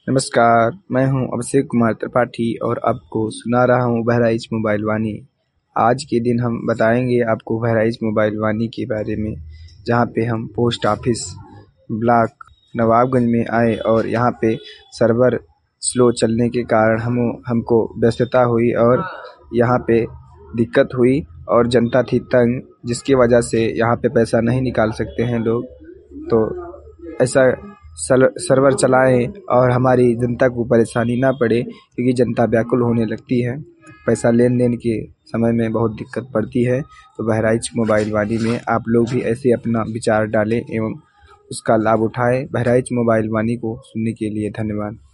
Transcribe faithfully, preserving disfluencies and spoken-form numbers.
नमस्कार, मैं हूं अभिषेक कुमार त्रिपाठी और आपको सुना रहा हूं बहराइच मोबाइल वाणी। आज के दिन हम बताएंगे आपको बहराइच मोबाइल वाणी के बारे में, जहां पे हम पोस्ट ऑफिस ब्लॉक नवाबगंज में आए और यहां पे सर्वर स्लो चलने के कारण हम हमको व्यस्तता हुई और यहां पे दिक्कत हुई और जनता थी तंग, जिसकी वजह से यहां पे पैसा नहीं निकाल सकते हैं लोग। तो ऐसा सर्वर चलाएं और हमारी जनता को परेशानी ना पड़े, क्योंकि जनता व्याकुल होने लगती है। पैसा लेन देन के समय में बहुत दिक्कत पड़ती है। तो बहराइच मोबाइल वाणी में आप लोग भी ऐसे अपना विचार डालें एवं उसका लाभ उठाएं। बहराइच मोबाइल वाणी को सुनने के लिए धन्यवाद।